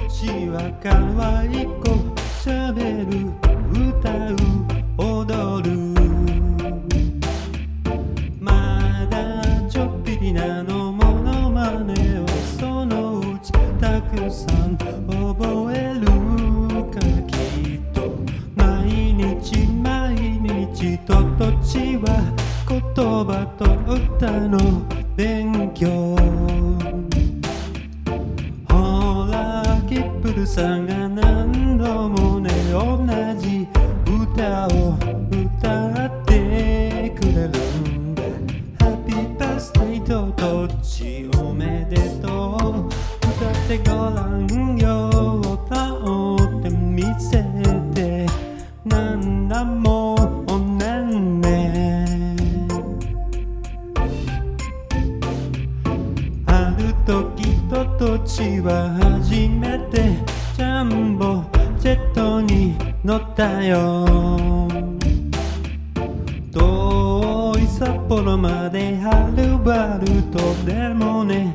ちは可愛い子喋る歌う踊るまだちょっぴりなのモノマネをそのうちたくさん覚えるからきっと毎日毎日と土地は言葉と歌の勉強ほらキップルさんが何度もね同じ歌を歌ってくれるんだハッピーバースデーと土地おめでとう歌ってごらんよ歌ってみせてなんだもうねんねある時と土地は初めてジャンボジェットに乗ったよ遠い札幌まではるばるとでもね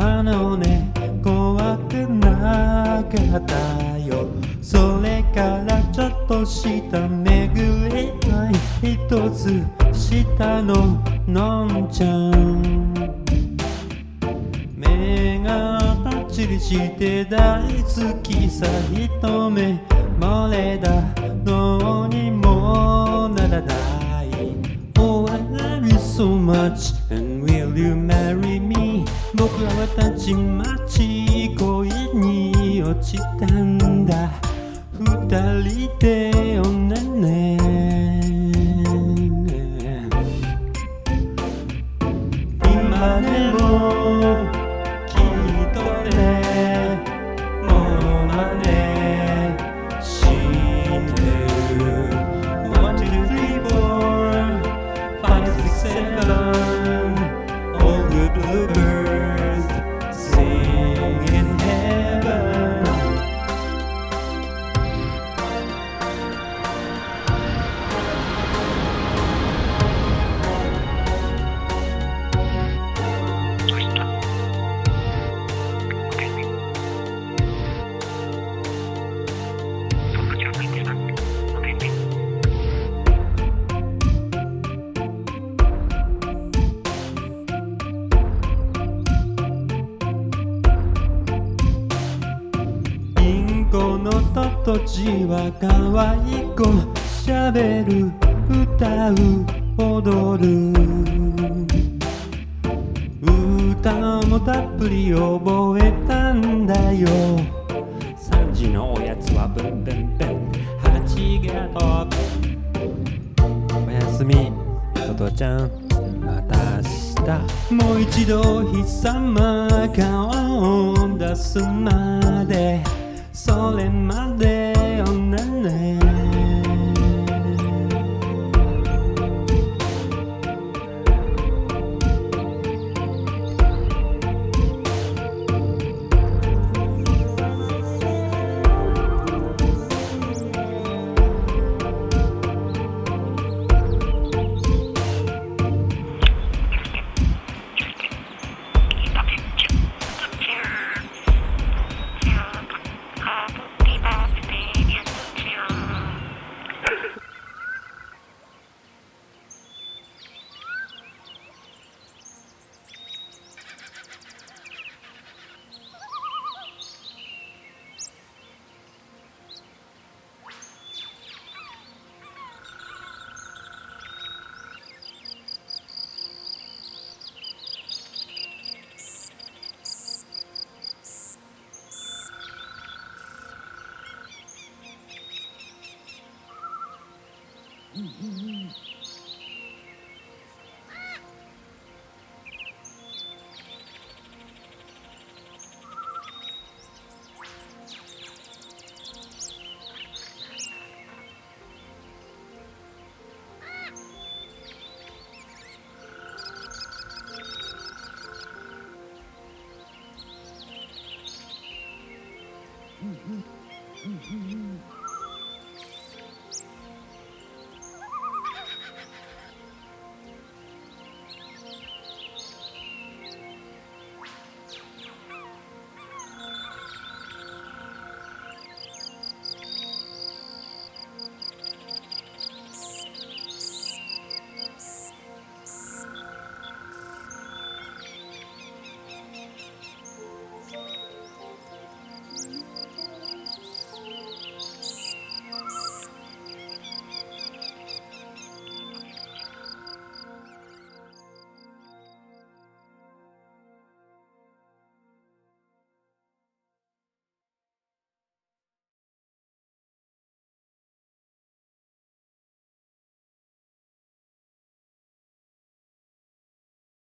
怖くなかったよそれからちょっとした巡り合い一つ下ののんちゃん目がパッチリして大好きさ一目惚れだどうにもならない Oh I love you so much and will you marry me 僕はたちまち恋に落ちたんだ二人でおねね今でもきっとねモノマネしてる One, two, three, four, five, six, seven All the bluebirds sing in heavenこのと土地は可愛い子喋る歌う踊る歌もたっぷり覚えたんだよ3時のおやつはブンブンブン8がとうおやすみお父ちゃんまた明日もう一度悲惨顔を出すまでそれまでおねねうんうん